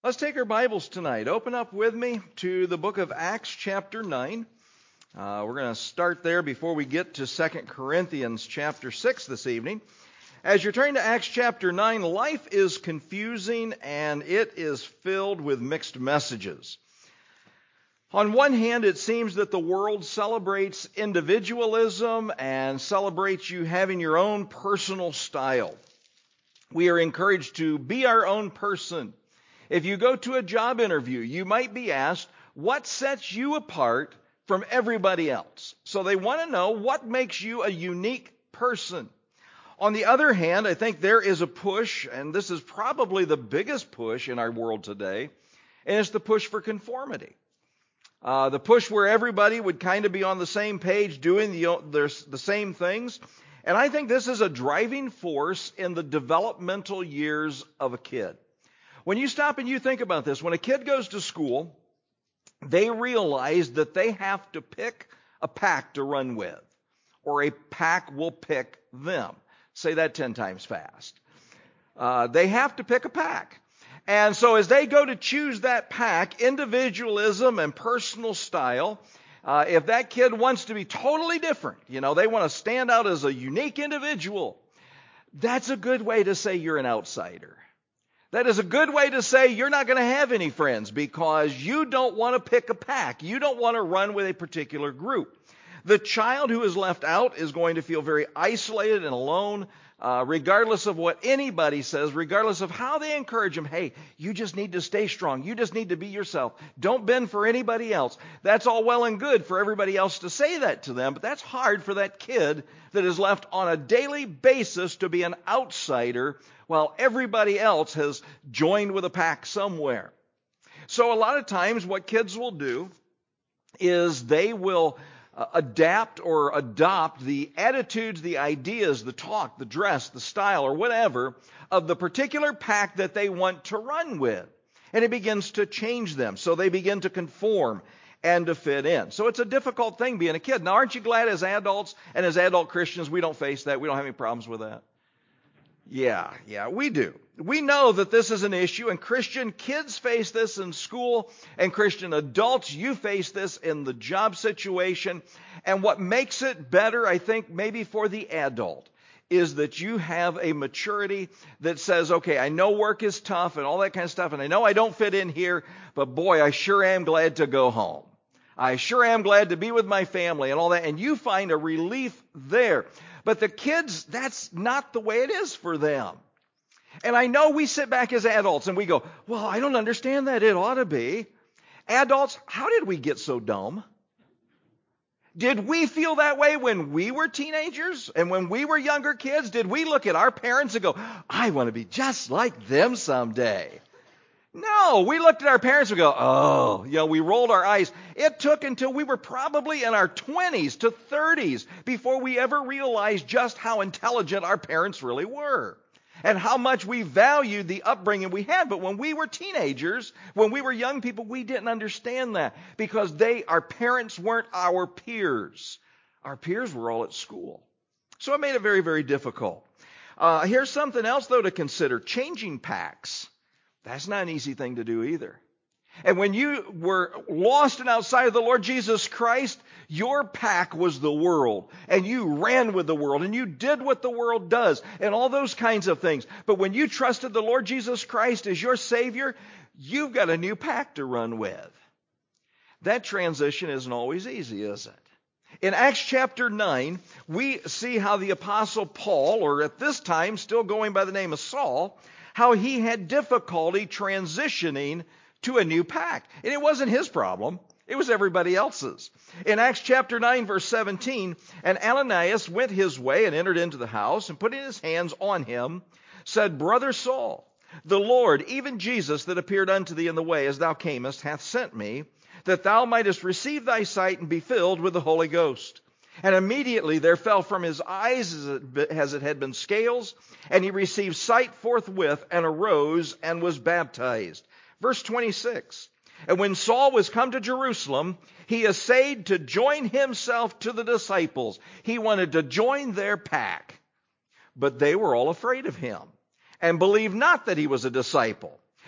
Let's take our Bibles tonight. Open up with me to the book of Acts chapter 9. We're going to start there before we get to 2 Corinthians chapter 6 this evening. As you're turning to Acts chapter 9, life is confusing and it is filled with mixed messages. On one hand, it seems that the world celebrates individualism and celebrates you having your own personal style. We are encouraged to be our own person. If you go to a job interview, you might be asked, what sets you apart from everybody else? So they want to know what makes you a unique person. On the other hand, I think there is a push, and this is probably the biggest push in our world today, and it's the push for conformity. The push where everybody would kind of be on the same page doing the same things. And I think this is a driving force in the developmental years of a kid. When you stop and you think about this, when a kid goes to school, they realize that they have to pick a pack to run with, or a pack will pick them. Say that 10 times fast. They have to pick a pack. And so as they go to choose that pack, individualism and personal style, if that kid wants to be totally different, they want to stand out as a unique individual, that's a good way to say you're an outsider. That is a good way to say you're not going to have any friends because you don't want to pick a pack. You don't want to run with a particular group. The child who is left out is going to feel very isolated and alone, regardless of what anybody says, regardless of how they encourage them. Hey, you just need to stay strong. You just need to be yourself. Don't bend for anybody else. That's all well and good for everybody else to say that to them, but that's hard for that kid that is left on a daily basis to be an outsider while everybody else has joined with a pack somewhere. So a lot of times what kids will do is they will adapt or adopt the attitudes, the ideas, the talk, the dress, the style, or whatever of the particular pack that they want to run with. And it begins to change them. So they begin to conform and to fit in. So it's a difficult thing being a kid. Now, aren't you glad as adults and as adult Christians we don't face that? We don't have any problems with that? Yeah, we do. We know that this is an issue, and Christian kids face this in school, and Christian adults, you face this in the job situation. And what makes it better, I think, maybe for the adult, is that you have a maturity that says, okay, I know work is tough and all that kind of stuff, and I know I don't fit in here, but boy, I sure am glad to go home. I sure am glad to be with my family and all that, and you find a relief there. But the kids, that's not the way it is for them. And I know we sit back as adults and we go, well, I don't understand that. It ought to be. Adults, how did we get so dumb? Did we feel that way when we were teenagers and when we were younger kids? Did we look at our parents and go, I want to be just like them someday? No, we looked at our parents and go, we rolled our eyes. It took until we were probably in our 20s to 30s before we ever realized just how intelligent our parents really were and how much we valued the upbringing we had. But when we were teenagers, when we were young people, we didn't understand that because our parents weren't our peers. Our peers were all at school. So it made it very, very difficult. Here's something else, though, to consider. Changing packs. That's not an easy thing to do either. And when you were lost and outside of the Lord Jesus Christ, your pack was the world. And you ran with the world. And you did what the world does. And all those kinds of things. But when you trusted the Lord Jesus Christ as your Savior, you've got a new pack to run with. That transition isn't always easy, is it? In Acts chapter 9, we see how the Apostle Paul, or at this time still going by the name of Saul, how he had difficulty transitioning to a new pack. And it wasn't his problem. It was everybody else's. In Acts chapter 9, verse 17, and Ananias went his way and entered into the house, and putting his hands on him, said, Brother Saul, the Lord, even Jesus that appeared unto thee in the way as thou camest, hath sent me, that thou mightest receive thy sight and be filled with the Holy Ghost. And immediately there fell from his eyes as it had been scales, and he received sight forthwith, and arose and was baptized. Verse 26, and when Saul was come to Jerusalem, he essayed to join himself to the disciples. He wanted to join their pack, but they were all afraid of him, and believed not that he was a disciple.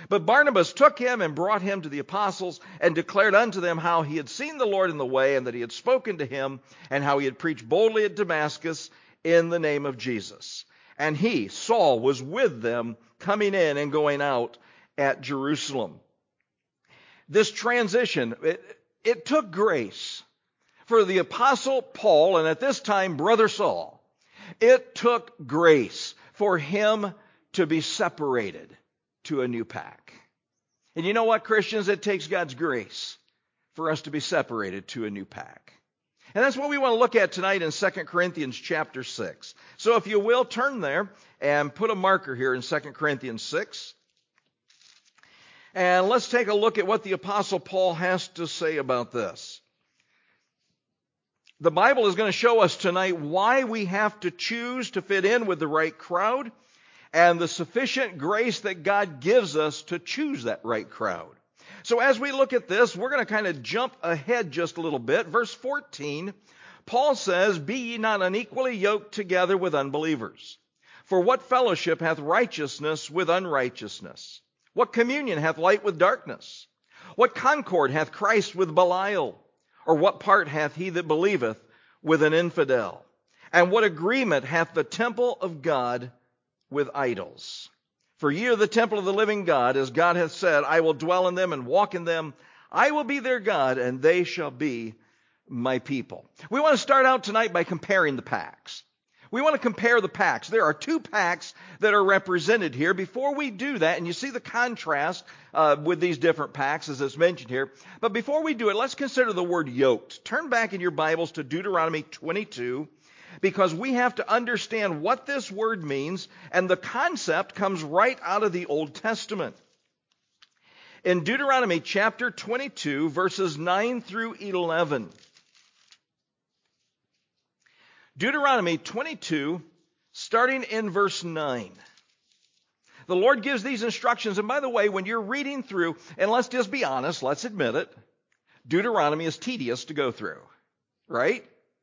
But Barnabas took him and brought him to the apostles and declared unto them how he had seen the Lord in the way and that he had spoken to him and how he had preached boldly at Damascus in the name of Jesus. And he, Saul, was with them coming in and going out at Jerusalem. This transition, it took grace for the apostle Paul, and at this time, brother Saul. It took grace for him to be separated to a new pack. And you know what, Christians? It takes God's grace for us to be separated to a new pack. And that's what we want to look at tonight in 2 Corinthians chapter 6. So if you will, turn there and put a marker here in 2 Corinthians 6. And let's take a look at what the apostle Paul has to say about this. The Bible is going to show us tonight why we have to choose to fit in with the right crowd and the sufficient grace that God gives us to choose that right crowd. So as we look at this, we're going to kind of jump ahead just a little bit. Verse 14, Paul says, "Be ye not unequally yoked together with unbelievers. For what fellowship hath righteousness with unrighteousness? What communion hath light with darkness? What concord hath Christ with Belial? Or what part hath he that believeth with an infidel? And what agreement hath the temple of God with idols? For ye are the temple of the living God, as God hath said, I will dwell in them and walk in them. I will be their God, and they shall be my people." We want to start out tonight by comparing the packs. We want to compare the packs. There are two packs that are represented here. Before we do that, and you see the contrast with these different packs as it's mentioned here. But before we do it, let's consider the word yoked. Turn back in your Bibles to Deuteronomy 22, because we have to understand what this word means, and the concept comes right out of the Old Testament. In Deuteronomy chapter 22, verses 9 through 11. Deuteronomy 22, starting in verse 9. The Lord gives these instructions. And by the way, when you're reading through, and let's just be honest, let's admit it, Deuteronomy is tedious to go through, right?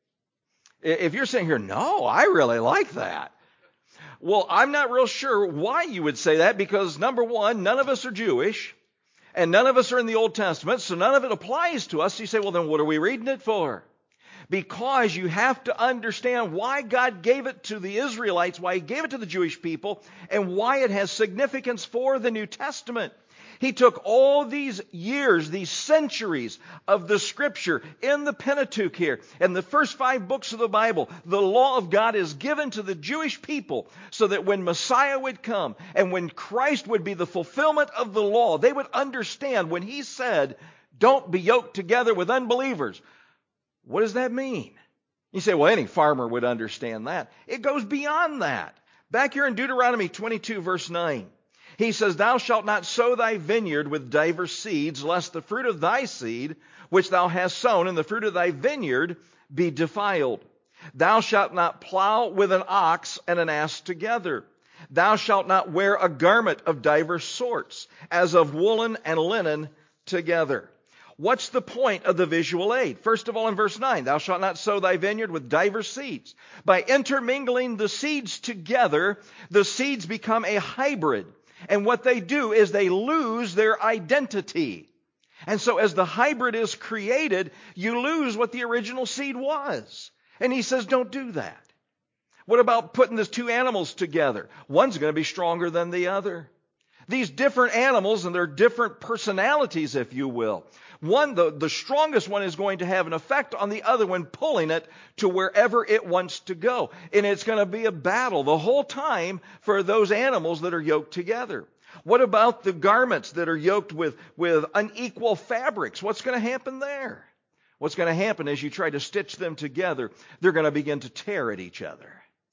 If you're saying here, no, I really like that. Well, I'm not real sure why you would say that, because number one, none of us are Jewish, and none of us are in the Old Testament, so none of it applies to us. So you say, well, then what are we reading it for? Because you have to understand why God gave it to the Israelites, why He gave it to the Jewish people, and why it has significance for the New Testament. He took all these years, these centuries of the Scripture in the Pentateuch here, and the first 5 books of the Bible. The law of God is given to the Jewish people so that when Messiah would come and when Christ would be the fulfillment of the law, they would understand when He said, "Don't be yoked together with unbelievers." What does that mean? You say, well, any farmer would understand that. It goes beyond that. Back here in Deuteronomy 22, verse 9, he says, "Thou shalt not sow thy vineyard with divers seeds, lest the fruit of thy seed, which thou hast sown, and the fruit of thy vineyard be defiled. Thou shalt not plow with an ox and an ass together. Thou shalt not wear a garment of divers sorts, as of woolen and linen together." What's the point of the visual aid? First of all, in verse 9, "Thou shalt not sow thy vineyard with divers seeds." By intermingling the seeds together, the seeds become a hybrid. And what they do is they lose their identity. And so as the hybrid is created, you lose what the original seed was. And he says, don't do that. What about putting these two animals together? One's going to be stronger than the other. These different animals and their different personalities, if you will. One, the strongest one is going to have an effect on the other one, pulling it to wherever it wants to go. And it's going to be a battle the whole time for those animals that are yoked together. What about the garments that are yoked with unequal fabrics? What's going to happen there? What's going to happen is you try to stitch them together, they're going to begin to tear at each other.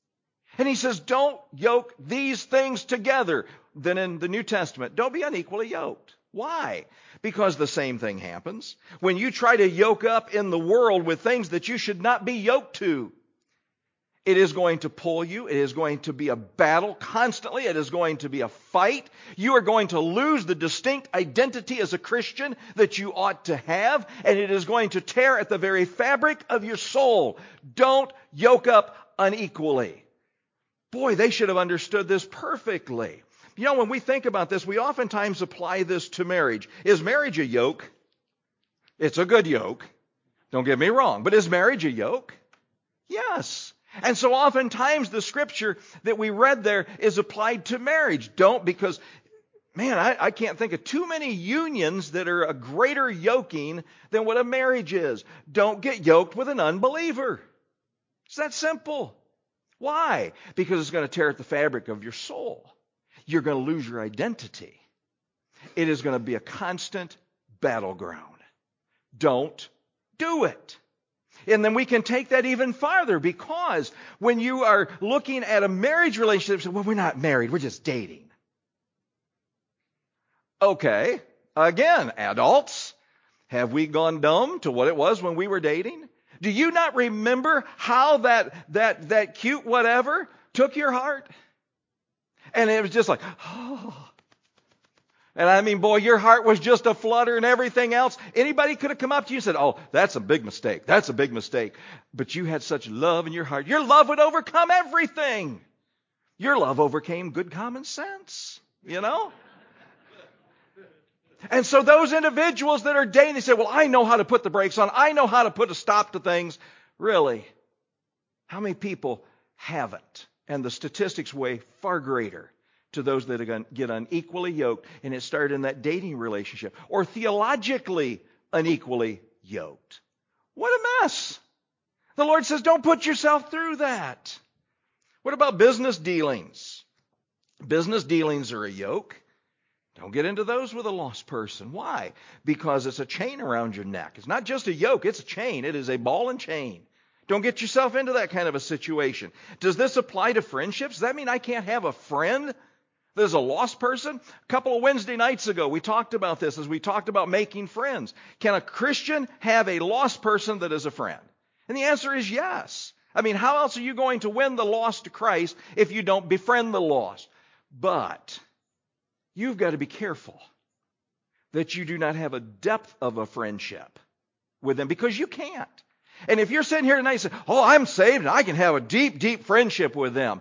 And he says, don't yoke these things together. Then in the New Testament, don't be unequally yoked. Why? Because the same thing happens. When you try to yoke up in the world with things that you should not be yoked to, it is going to pull you. It is going to be a battle constantly. It is going to be a fight. You are going to lose the distinct identity as a Christian that you ought to have, and it is going to tear at the very fabric of your soul. Don't yoke up unequally. Boy, they should have understood this perfectly. when we think about this, we oftentimes apply this to marriage. Is marriage a yoke? It's a good yoke. Don't get me wrong. But is marriage a yoke? Yes. And so oftentimes the scripture that we read there is applied to marriage. Because, man, I can't think of too many unions that are a greater yoking than what a marriage is. Don't get yoked with an unbeliever. It's that simple. Why? Because it's going to tear at the fabric of your soul. You're going to lose your identity. It is going to be a constant battleground. Don't do it. And then we can take that even farther, because when you are looking at a marriage relationship, well, we're not married, we're just dating. Okay, again, adults, have we gone dumb to what it was when we were dating? Do you not remember how that cute whatever took your heart? And it was just like, oh. And I mean, boy, your heart was just a flutter and everything else. Anybody could have come up to you and said, oh, that's a big mistake. That's a big mistake. But you had such love in your heart. Your love would overcome everything. Your love overcame good common sense, And so those individuals that are dating, they say, well, I know how to put the brakes on. I know how to put a stop to things. Really? How many people haven't? And the statistics weigh far greater to those that get unequally yoked, and it started in that dating relationship, or theologically unequally yoked. What a mess. The Lord says, don't put yourself through that. What about business dealings? Business dealings are a yoke. Don't get into those with a lost person. Why? Because it's a chain around your neck. It's not just a yoke, it's a chain. It is a ball and chain. Don't get yourself into that kind of a situation. Does this apply to friendships? Does that mean I can't have a friend there's a lost person? A couple of Wednesday nights ago, we talked about this as we talked about making friends. Can a Christian have a lost person that is a friend? And the answer is yes. I mean, how else are you going to win the lost to Christ if you don't befriend the lost? But you've got to be careful that you do not have a depth of a friendship with them, because you can't. And if you're sitting here tonight and say, oh, I'm saved and I can have a deep, deep friendship with them.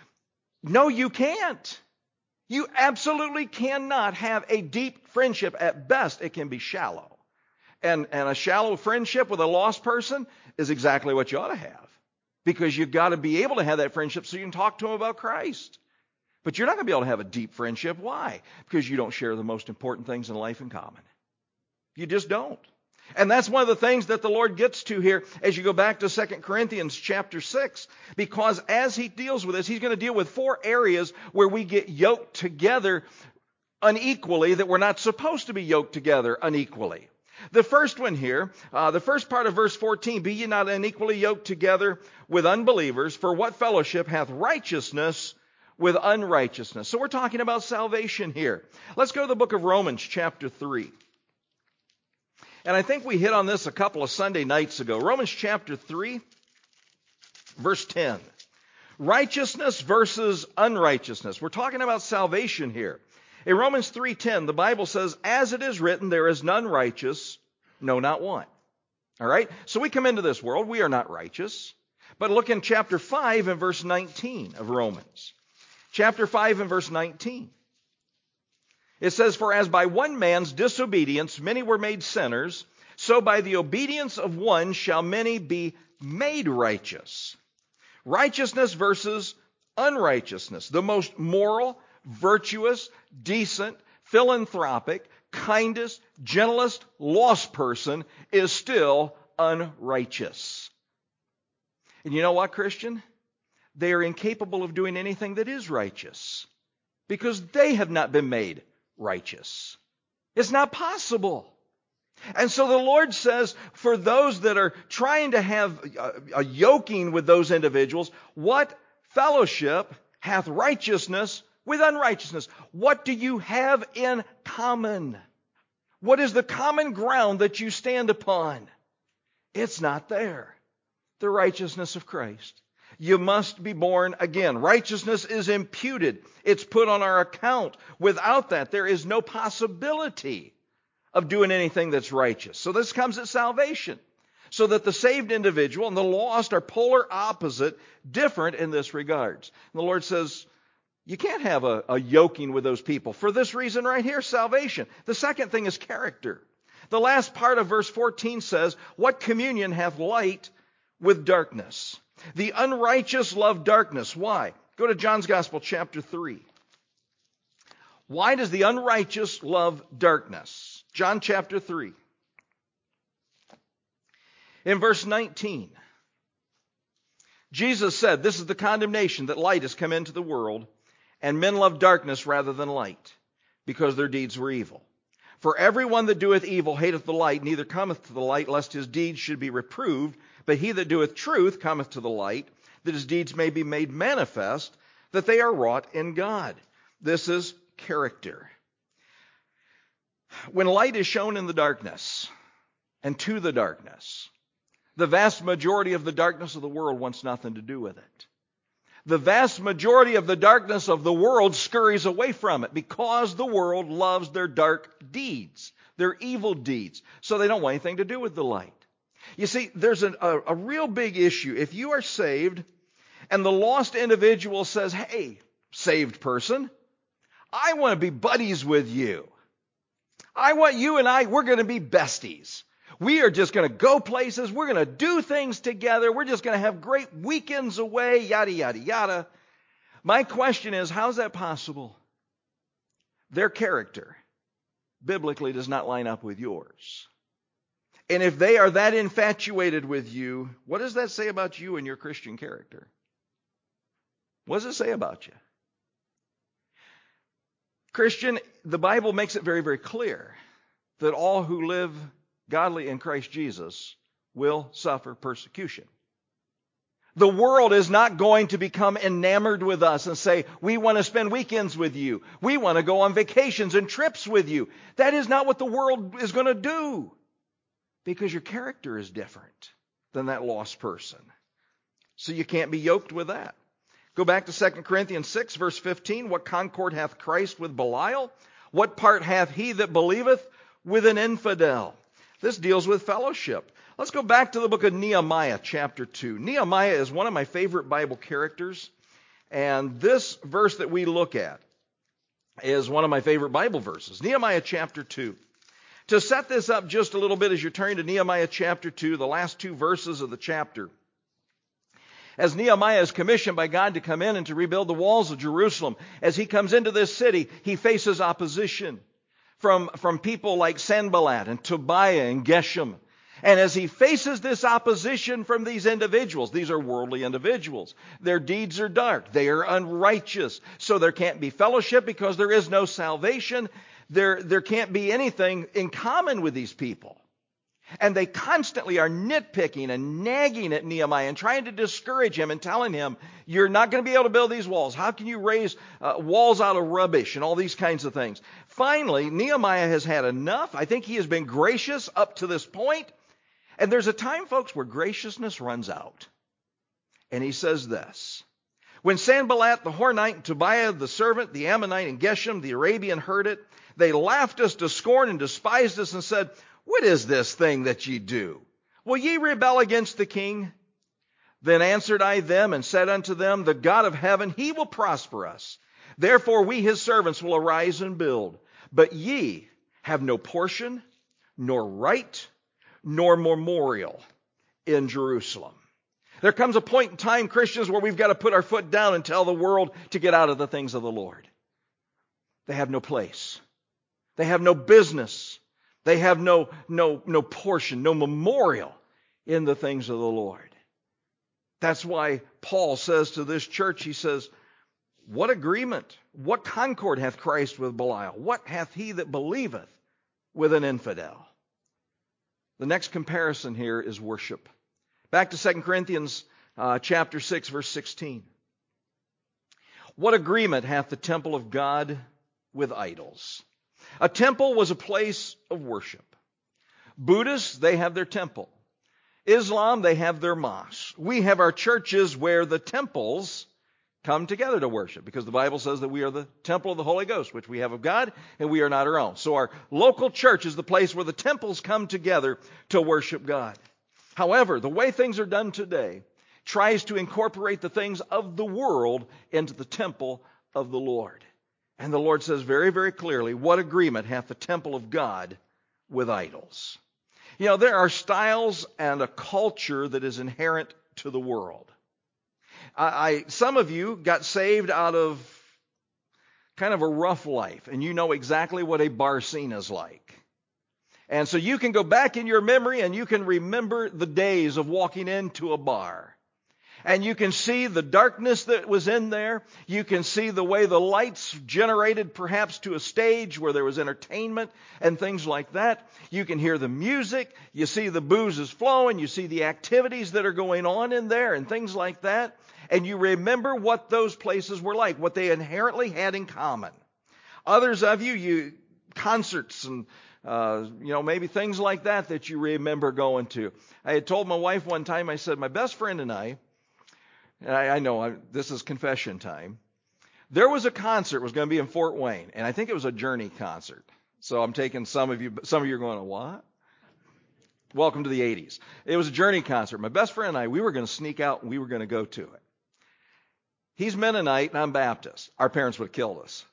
No, you can't. You absolutely cannot have a deep friendship. At best, it can be shallow. And a shallow friendship with a lost person is exactly what you ought to have. Because you've got to be able to have that friendship so you can talk to them about Christ. But you're not going to be able to have a deep friendship. Why? Because you don't share the most important things in life in common. You just don't. And that's one of the things that the Lord gets to here as you go back to 2 Corinthians chapter 6. Because as He deals with this, He's going to deal with 4 areas where we get yoked together unequally, that we're not supposed to be yoked together unequally. The first one here, the first part of verse 14, be ye not unequally yoked together with unbelievers, for what fellowship hath righteousness with unrighteousness? So we're talking about salvation here. Let's go to the book of Romans chapter 3. And I think we hit on this a couple of Sunday nights ago. Romans chapter 3, verse 10. Righteousness versus unrighteousness. We're talking about salvation here. In Romans 3:10, the Bible says, as it is written, there is none righteous, no, not one. All right? So we come into this world, we are not righteous. But look in chapter 5 and verse 19 of Romans. Chapter 5 and verse 19. It says, for as by one man's disobedience many were made sinners, so by the obedience of one shall many be made righteous. Righteousness versus unrighteousness. The most moral, virtuous, decent, philanthropic, kindest, gentlest, lost person is still unrighteous. And you know what, Christian? They are incapable of doing anything that is righteous because they have not been made righteous. It's not possible. And so the Lord says, for those that are trying to have a yoking with those individuals, what fellowship hath righteousness with unrighteousness? What do you have in common? What is the common ground that you stand upon? It's not there. The righteousness of Christ. You must be born again. Righteousness is imputed. It's put on our account. Without that, there is no possibility of doing anything that's righteous. So this comes at salvation. So that the saved individual and the lost are polar opposite, different in this regards. And the Lord says, You can't have a yoking with those people. For this reason right here, salvation. The second thing is character. The last part of verse 14 says, what communion hath light with darkness? The unrighteous love darkness. Why? Go to John's Gospel, chapter 3. Why does the unrighteous love darkness? John chapter 3. In verse 19, Jesus said, this is the condemnation, that light has come into the world, and men love darkness rather than light, because their deeds were evil. For everyone that doeth evil hateth the light, neither cometh to the light, lest his deeds should be reproved. But he that doeth truth cometh to the light, that his deeds may be made manifest, that they are wrought in God. This is character. When light is shown in the darkness, and to the darkness, the vast majority of the darkness of the world wants nothing to do with it. The vast majority of the darkness of the world scurries away from it because the world loves their dark deeds, their evil deeds. So they don't want anything to do with the light. You see, there's a real big issue. If you are saved and the lost individual says, hey, saved person, I want to be buddies with you. I want you and we're going to be besties. We are just going to go places. We're going to do things together. We're just going to have great weekends away, yada, yada, yada. My question is, how's that possible? Their character biblically does not line up with yours. And if they are that infatuated with you, what does that say about you and your Christian character? What does it say about you? Christian, the Bible makes it very, very clear that all who live godly in Christ Jesus will suffer persecution. The world is not going to become enamored with us and say, we want to spend weekends with you. We want to go on vacations and trips with you. That is not what the world is going to do, because your character is different than that lost person. So you can't be yoked with that. Go back to 2 Corinthians 6, verse 15. What concord hath Christ with Belial? What part hath he that believeth with an infidel? This deals with fellowship. Let's go back to the book of Nehemiah, chapter 2. Nehemiah is one of my favorite Bible characters, and this verse that we look at is one of my favorite Bible verses. Nehemiah, chapter 2. To set this up just a little bit as you're turning to Nehemiah, chapter 2, the last two verses of the chapter. As Nehemiah is commissioned by God to come in and to rebuild the walls of Jerusalem, as he comes into this city, he faces opposition from people like Sanballat and Tobiah and Geshem. And as he faces this opposition from these individuals, these are worldly individuals. Their deeds are dark. They are unrighteous. So there can't be fellowship because there is no salvation. There can't be anything in common with these people. And they constantly are nitpicking and nagging at Nehemiah and trying to discourage him and telling him, you're not going to be able to build these walls. How can you raise walls out of rubbish and all these kinds of things? Finally, Nehemiah has had enough. I think he has been gracious up to this point. And there's a time, folks, where graciousness runs out. And he says this: when Sanballat the Hornite and Tobiah the servant, the Ammonite and Geshem the Arabian heard it, they laughed us to scorn and despised us and said, what is this thing that ye do? Will ye rebel against the king? Then answered I them and said unto them, the God of heaven, he will prosper us. Therefore we his servants will arise and build. But ye have no portion, nor right, nor memorial in Jerusalem. There comes a point in time, Christians, where we've got to put our foot down and tell the world to get out of the things of the Lord. They have no place. They have no business. They have no portion, no memorial in the things of the Lord. That's why Paul says to this church, he says, what agreement, what concord hath Christ with Belial? What hath he that believeth with an infidel? The next comparison here is worship. Back to 2 Corinthians chapter 6, verse 16. What agreement hath the temple of God with idols? A temple was a place of worship. Buddhists, they have their temple. Islam, they have their mosque. We have our churches where the temples come together to worship, because the Bible says that we are the temple of the Holy Ghost, which we have of God, and we are not our own. So our local church is the place where the temples come together to worship God. However, the way things are done today tries to incorporate the things of the world into the temple of the Lord. And the Lord says very, very clearly, what agreement hath the temple of God with idols? You know, there are styles and a culture that is inherent to the world. Some of you got saved out of kind of a rough life, and you know exactly what a bar scene is like. And so you can go back in your memory and you can remember the days of walking into a bar. And you can see the darkness that was in there. You can see the way the lights generated perhaps to a stage where there was entertainment and things like that. You can hear the music. You see the booze is flowing. You see the activities that are going on in there and things like that. And you remember what those places were like, what they inherently had in common. Others of you concerts and maybe things like that you remember going to. I had told my wife one time, I said, my best friend and I know this is confession time. There was a concert was going to be in Fort Wayne, and I think it was a Journey concert. So I'm taking some of you are going, what? Welcome to the 80s. It was a Journey concert. My best friend and I, we were going to sneak out and we were going to go to it. He's Mennonite and I'm Baptist. Our parents would have killed us.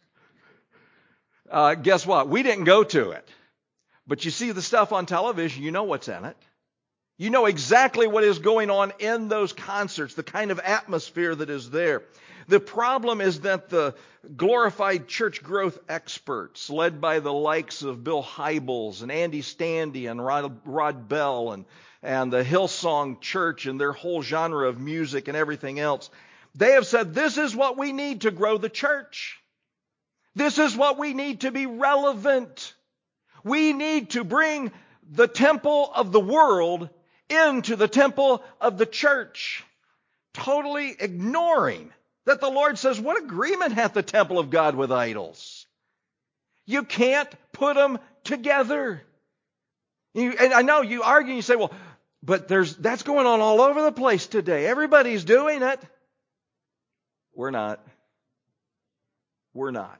Guess what? We didn't go to it. But you see the stuff on television, you know what's in it. You know exactly what is going on in those concerts, the kind of atmosphere that is there. The problem is that the glorified church growth experts, led by the likes of Bill Hybels and Andy Stanley and Rod Bell and the Hillsong Church and their whole genre of music and everything else, they have said this is what we need to grow the church. This is what we need to be relevant. We need to bring the temple of the world into the temple of the church, totally ignoring that the Lord says, what agreement hath the temple of God with idols? You can't put them together. And I know you argue and you say, well, but that's going on all over the place today. Everybody's doing it. We're not. We're not.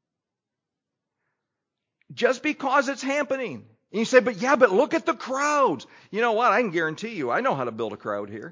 Just because it's happening. And you say, but look at the crowds. You know what? I can guarantee you, I know how to build a crowd here.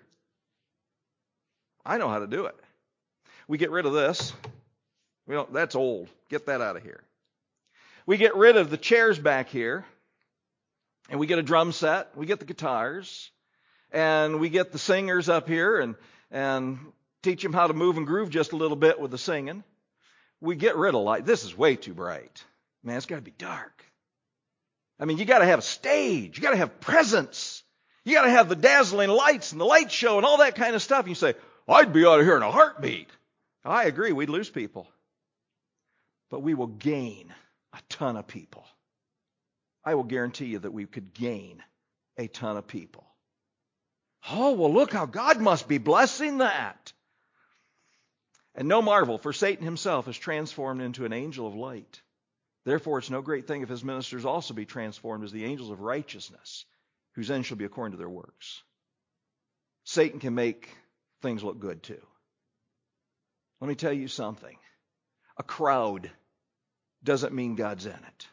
I know how to do it. We get rid of this. That's old. Get that out of here. We get rid of the chairs back here. And we get a drum set. We get the guitars. And we get the singers up here and teach them how to move and groove just a little bit with the singing. We get rid of light. This is way too bright. Man, it's got to be dark. I mean, you got to have a stage. You got to have presence. You got to have the dazzling lights and the light show and all that kind of stuff. And you say, I'd be out of here in a heartbeat. I agree. We'd lose people. But we will gain a ton of people. I will guarantee you that we could gain a ton of people. Oh, well, look how God must be blessing that. And no marvel, for Satan himself is transformed into an angel of light. Therefore, it's no great thing if his ministers also be transformed as the angels of righteousness, whose end shall be according to their works. Satan can make things look good too. Let me tell you something. A crowd doesn't mean God's in it.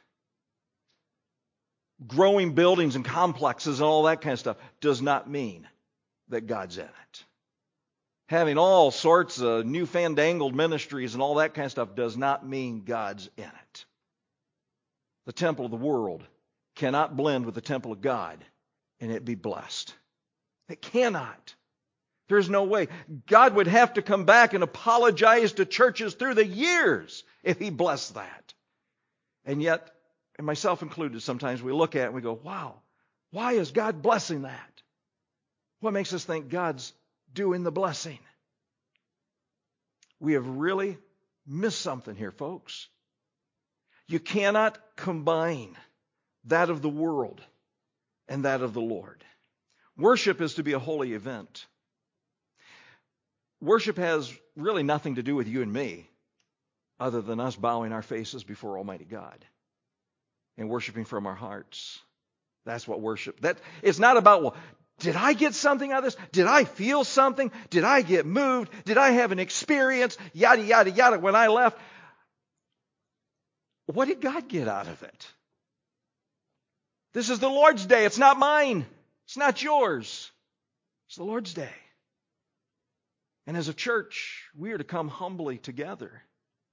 Growing buildings and complexes and all that kind of stuff does not mean that God's in it. Having all sorts of new fandangled ministries and all that kind of stuff does not mean God's in it. The temple of the world cannot blend with the temple of God and it be blessed. It cannot. There's no way. God would have to come back and apologize to churches through the years if he blessed that. And yet, and myself included, sometimes we look at it and we go, wow, why is God blessing that? What makes us think God's doing the blessing? We have really missed something here, folks. You cannot combine that of the world and that of the Lord. Worship is to be a holy event. Worship has really nothing to do with you and me other than us bowing our faces before Almighty God and worshiping from our hearts. That's what worship. It's not about, well, did I get something out of this? Did I feel something? Did I get moved? Did I have an experience? Yada, yada, yada. When I left, what did God get out of it? This is the Lord's day. It's not mine. It's not yours. It's the Lord's day. And as a church, we are to come humbly together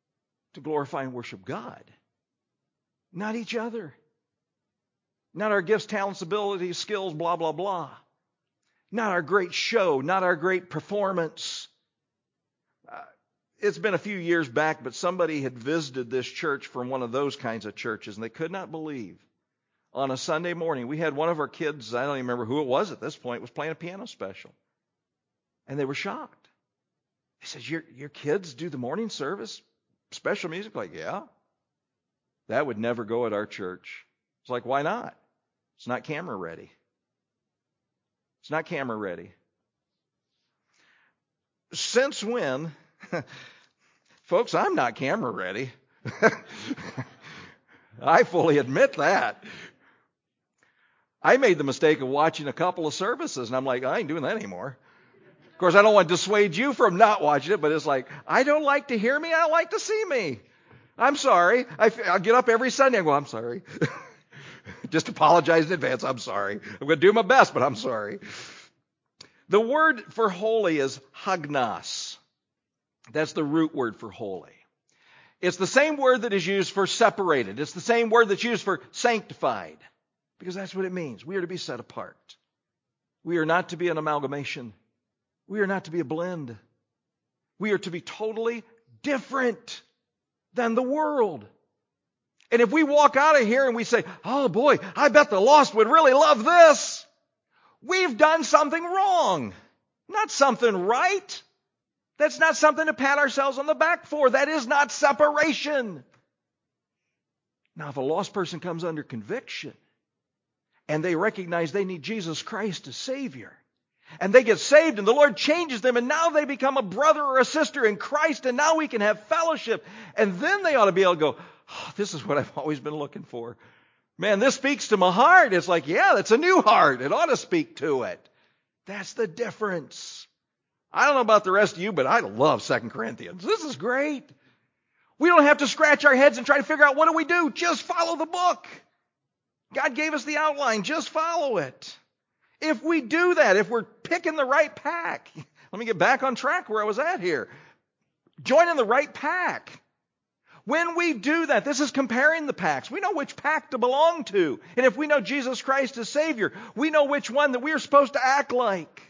to glorify and worship God, not each other. Not our gifts, talents, abilities, skills, blah, blah, blah. Not our great show, not our great performance. It's been a few years back, but somebody had visited this church from one of those kinds of churches, and they could not believe. On a Sunday morning, we had one of our kids, I don't even remember who it was at this point, was playing a piano special. And they were shocked. He says, your kids do the morning service? Special music? Like, yeah. That would never go at our church. It's like, why not? It's not camera ready. It's not camera ready. Since when? Folks, I'm not camera ready. I fully admit that. I made the mistake of watching a couple of services, and I'm like, I ain't doing that anymore. Of course, I don't want to dissuade you from not watching it, but it's like, I don't like to hear me. I like to see me. I'm sorry. I'll get up every Sunday and go, I'm sorry. Just apologize in advance. I'm sorry. I'm going to do my best, but I'm sorry. The word for holy is hagnos. That's the root word for holy. It's the same word that is used for separated. It's the same word that's used for sanctified. Because that's what it means. We are to be set apart. We are not to be an amalgamation. We are not to be a blend. We are to be totally different than the world. And if we walk out of here and we say, oh boy, I bet the lost would really love this, we've done something wrong. Not something right. That's not something to pat ourselves on the back for. That is not separation. Now, if a lost person comes under conviction and they recognize they need Jesus Christ as Savior, and they get saved and the Lord changes them and now they become a brother or a sister in Christ and now we can have fellowship, and then they ought to be able to go, oh, this is what I've always been looking for. Man, this speaks to my heart. It's like, yeah, that's a new heart. It ought to speak to it. That's the difference. I don't know about the rest of you, but I love 2 Corinthians. This is great. We don't have to scratch our heads and try to figure out what do. Just follow the book. God gave us the outline. Just follow it. If we do that, if we're picking the right pack, let me get back on track where I was at here. Joining the right pack. When we do that, this is comparing the packs. We know which pack to belong to. And if we know Jesus Christ as Savior, we know which one that we are supposed to act like.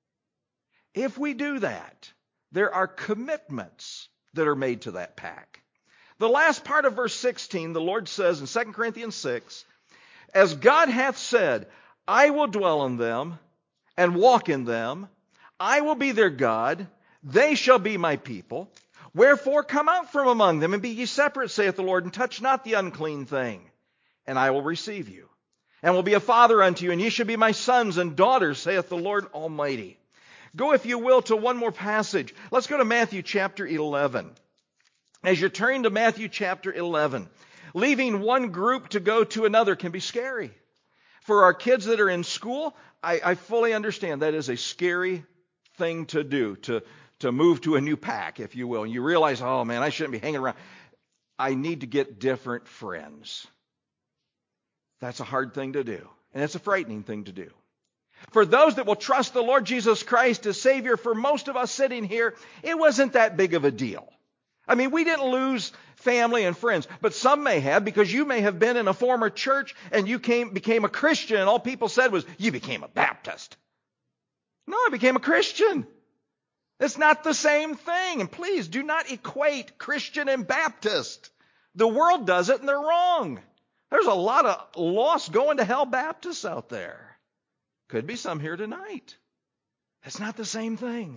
If we do that, there are commitments that are made to that pack. The last part of verse 16, the Lord says in 2 Corinthians 6, as God hath said, I will dwell in them and walk in them. I will be their God. They shall be my people. Wherefore come out from among them and be ye separate, saith the Lord, and touch not the unclean thing. And I will receive you, and will be a father unto you, and ye shall be my sons and daughters, saith the Lord Almighty. Go, if you will, to one more passage. Let's go to Matthew chapter 11. As you're turning to Matthew chapter 11, leaving one group to go to another can be scary. For our kids that are in school, I fully understand that is a scary thing to do, to move to a new pack, if you will. And you realize, oh man, I shouldn't be hanging around. I need to get different friends. That's a hard thing to do. And it's a frightening thing to do. For those that will trust the Lord Jesus Christ as Savior, for most of us sitting here, it wasn't that big of a deal. I mean, we didn't lose family and friends, but some may have, because you may have been in a former church and you became a Christian and all people said was, you became a Baptist. No, I became a Christian. It's not the same thing. And please do not equate Christian and Baptist. The world does it and they're wrong. There's a lot of lost going to hell Baptists out there. Could be some here tonight. It's not the same thing.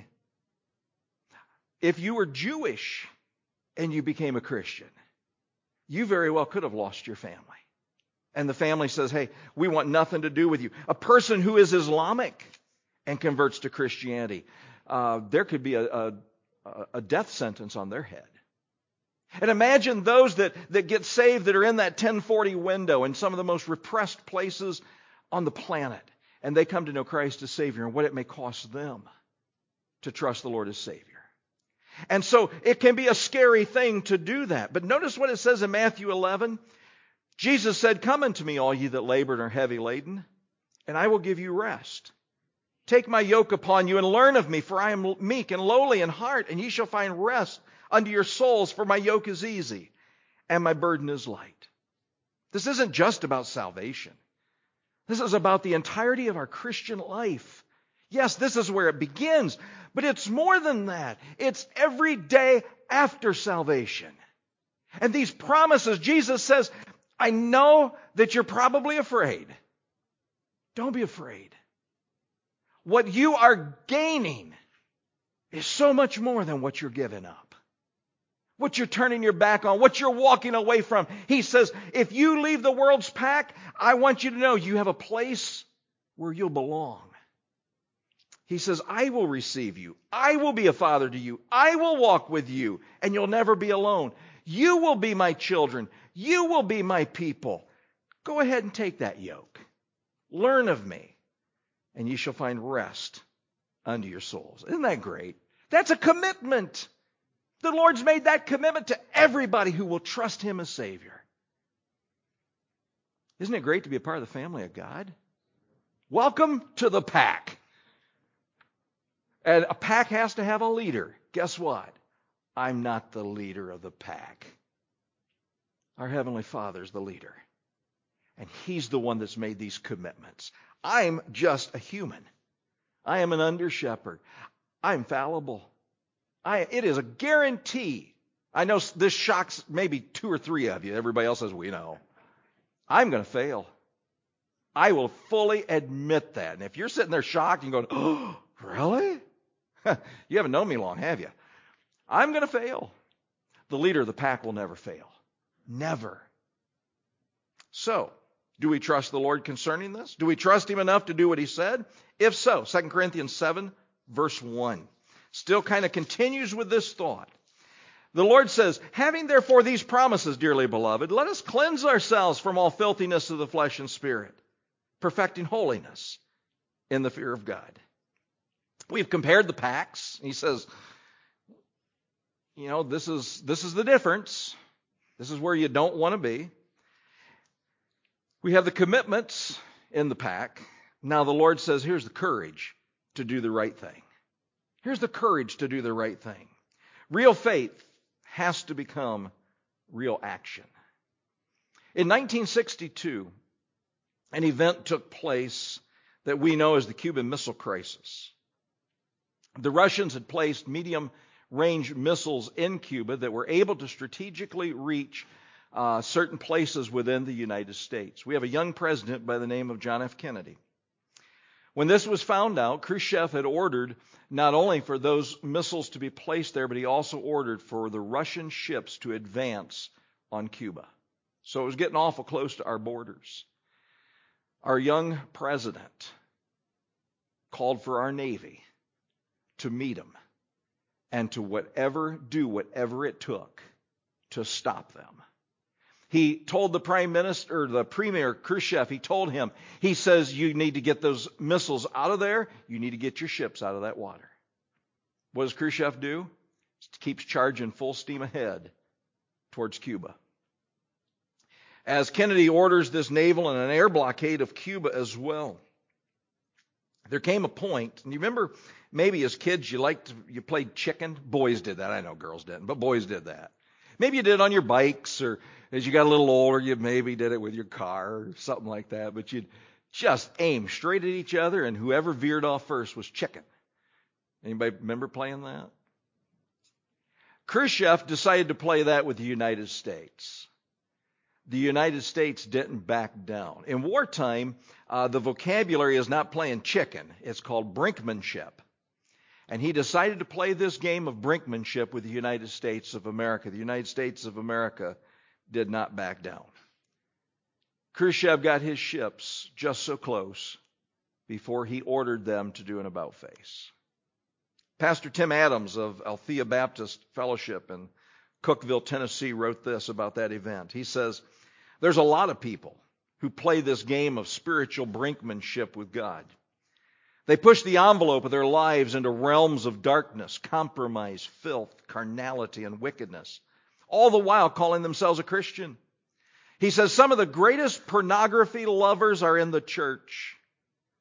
If you were Jewish and you became a Christian, you very well could have lost your family. And the family says, hey, we want nothing to do with you. A person who is Islamic and converts to Christianity, there could be a death sentence on their head. And imagine those that get saved that are in that 1040 window in some of the most repressed places on the planet. And they come to know Christ as Savior and what it may cost them to trust the Lord as Savior. And so it can be a scary thing to do that. But notice what it says in Matthew 11. Jesus said, come unto me, all ye that labor and are heavy laden, and I will give you rest. Take my yoke upon you and learn of me, for I am meek and lowly in heart, and ye shall find rest unto your souls, for my yoke is easy and my burden is light. This isn't just about salvation. This is about the entirety of our Christian life. Yes, this is where it begins, but it's more than that. It's every day after salvation. And these promises, Jesus says, I know that you're probably afraid. Don't be afraid. What you are gaining is so much more than what you're giving up. What you're turning your back on, what you're walking away from. He says, if you leave the world's pack, I want you to know you have a place where you'll belong. He says, I will receive you. I will be a father to you. I will walk with you, and you'll never be alone. You will be my children. You will be my people. Go ahead and take that yoke. Learn of me, and ye shall find rest unto your souls. Isn't that great? That's a commitment. The Lord's made that commitment to everybody who will trust Him as Savior. Isn't it great to be a part of the family of God? Welcome to the pack. And a pack has to have a leader. Guess what? I'm not the leader of the pack. Our Heavenly Father's the leader. And He's the one that's made these commitments. I'm just a human. I am an under-shepherd. I'm fallible. It is a guarantee. I know this shocks maybe 2 or 3 of you. Everybody else says, we know. I'm going to fail. I will fully admit that. And if you're sitting there shocked and going, oh, really? You haven't known me long, have you? I'm going to fail. The leader of the pack will never fail. Never. So, do we trust the Lord concerning this? Do we trust Him enough to do what He said? If so, 2 Corinthians 7, verse 1. Still kind of continues with this thought. The Lord says, having therefore these promises, dearly beloved, let us cleanse ourselves from all filthiness of the flesh and spirit, perfecting holiness in the fear of God. We've compared the packs. He says, this is the difference. This is where you don't want to be. We have the commitments in the pack. Now the Lord says, here's the courage to do the right thing. Here's the courage to do the right thing. Real faith has to become real action. In 1962, an event took place that we know as the Cuban Missile Crisis. The Russians had placed medium-range missiles in Cuba that were able to strategically reach certain places within the United States. We have a young president by the name of John F. Kennedy. When this was found out, Khrushchev had ordered not only for those missiles to be placed there, but he also ordered for the Russian ships to advance on Cuba. So it was getting awful close to our borders. Our young president called for our Navy to meet him and to do whatever it took to stop them. He told the Premier Khrushchev, he says, you need to get those missiles out of there. You need to get your ships out of that water. What does Khrushchev do? He keeps charging full steam ahead towards Cuba. As Kennedy orders this naval and an air blockade of Cuba as well, there came a point, and you remember maybe as kids you played chicken? Boys did that. I know girls didn't, but boys did that. Maybe you did it on your bikes, or as you got a little older, you maybe did it with your car or something like that. But you'd just aim straight at each other, and whoever veered off first was chicken. Anybody remember playing that? Khrushchev decided to play that with the United States. The United States didn't back down. In wartime, the vocabulary is not playing chicken. It's called brinkmanship. And he decided to play this game of brinkmanship with the United States of America. The United States of America did not back down. Khrushchev got his ships just so close before he ordered them to do an about-face. Pastor Tim Adams of Althea Baptist Fellowship in Cookeville, Tennessee, wrote this about that event. He says, there's a lot of people who play this game of spiritual brinkmanship with God. They push the envelope of their lives into realms of darkness, compromise, filth, carnality, and wickedness, all the while calling themselves a Christian. He says some of the greatest pornography lovers are in the church.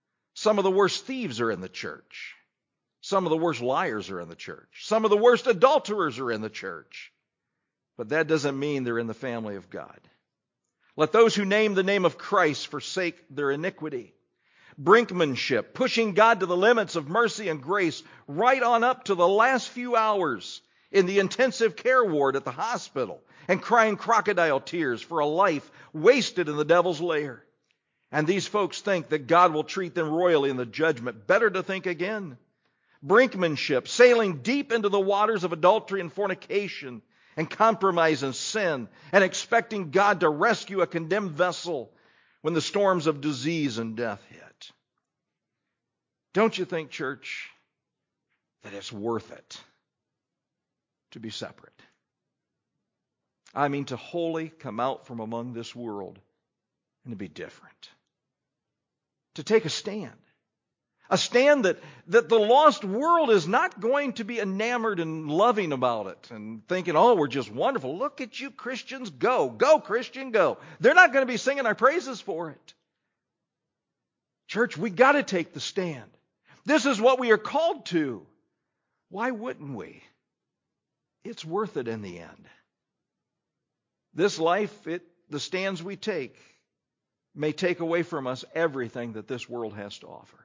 Some of the worst thieves are in the church. Some of the worst liars are in the church. Some of the worst adulterers are in the church. But that doesn't mean they're in the family of God. Let those who name the name of Christ forsake their iniquity. Brinkmanship, pushing God to the limits of mercy and grace, right on up to the last few hours in the intensive care ward at the hospital, and crying crocodile tears for a life wasted in the devil's lair. And these folks think that God will treat them royally in the judgment. Better to think again. Brinkmanship, sailing deep into the waters of adultery and fornication and compromise and sin, and expecting God to rescue a condemned vessel when the storms of disease and death hit. Don't you think, church, that it's worth it to be separate? I mean, to wholly come out from among this world and to be different. To take a stand. A stand that the lost world is not going to be enamored and loving about it and thinking, oh, we're just wonderful. Look at you Christians, go. Go, Christian, go. They're not going to be singing our praises for it. Church, we got to take the stand. This is what we are called to. Why wouldn't we? It's worth it in the end. This life, the stands we take, may take away from us everything that this world has to offer.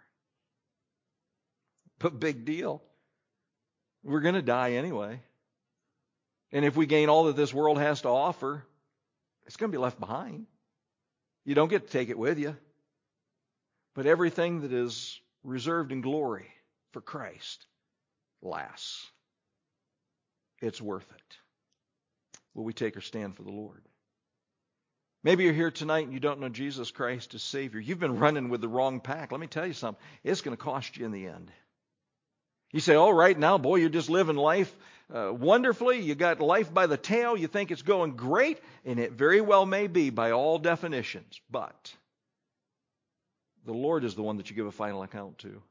But big deal. We're going to die anyway. And if we gain all that this world has to offer, it's going to be left behind. You don't get to take it with you. But everything that is reserved in glory for Christ lasts. It's worth it. Will we take our stand for the Lord? Maybe you're here tonight and you don't know Jesus Christ as Savior. You've been running with the wrong pack. Let me tell you something. It's going to cost you in the end. You say, oh, right now, boy, you're just living life wonderfully. You got life by the tail. You think it's going great. And it very well may be by all definitions. But the Lord is the one that you give a final account to.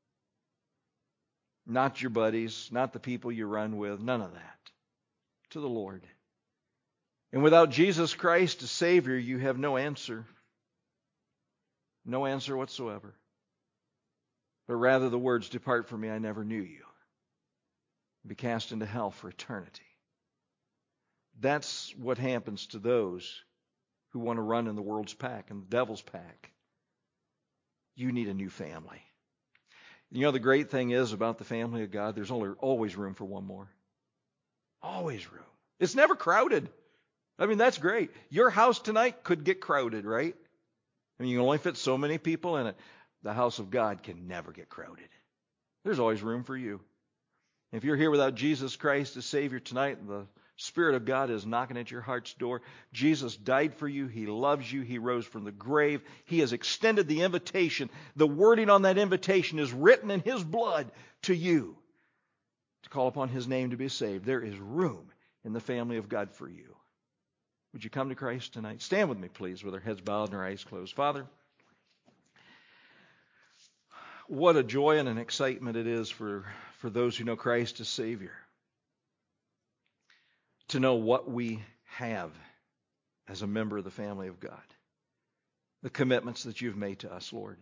Not your buddies, not the people you run with, none of that. To the Lord. And without Jesus Christ as Savior, you have no answer. No answer whatsoever. But rather the words, depart from me, I never knew you. Be cast into hell for eternity. That's what happens to those who want to run in the world's pack and the devil's pack. You need a new family. You know, the great thing is about the family of God, there's always room for one more. Always room. It's never crowded. I mean, that's great. Your house tonight could get crowded, right? I mean, you can only fit so many people in it. The house of God can never get crowded. There's always room for you. If you're here without Jesus Christ as Savior tonight, and the Spirit of God is knocking at your heart's door, Jesus died for you. He loves you. He rose from the grave. He has extended the invitation. The wording on that invitation is written in His blood to you to call upon His name to be saved. There is room in the family of God for you. Would you come to Christ tonight? Stand with me, please, with our heads bowed and our eyes closed. Father, what a joy and an excitement it is for those who know Christ as Savior to know what we have as a member of the family of God. The commitments that you've made to us, Lord.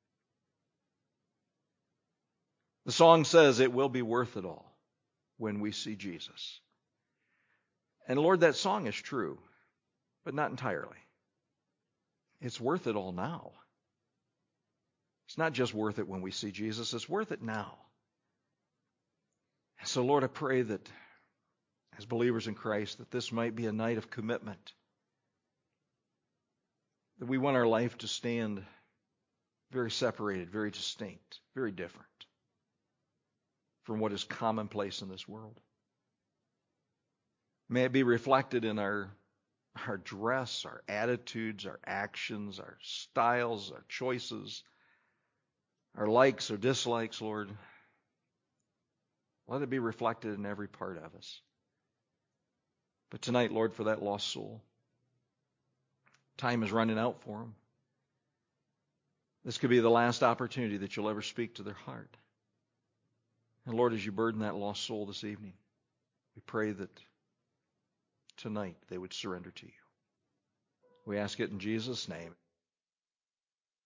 The song says it will be worth it all when we see Jesus. And Lord, that song is true, but not entirely. It's worth it all now. It's not just worth it when we see Jesus, it's worth it now. So Lord, I pray that as believers in Christ, that this might be a night of commitment. That we want our life to stand very separated, very distinct, very different from what is commonplace in this world. May it be reflected in our dress, our attitudes, our actions, our styles, our choices, our likes or dislikes, Lord. Let it be reflected in every part of us. But tonight, Lord, for that lost soul, time is running out for them. This could be the last opportunity that you'll ever speak to their heart. And Lord, as you burden that lost soul this evening, we pray that tonight they would surrender to you. We ask it in Jesus' name.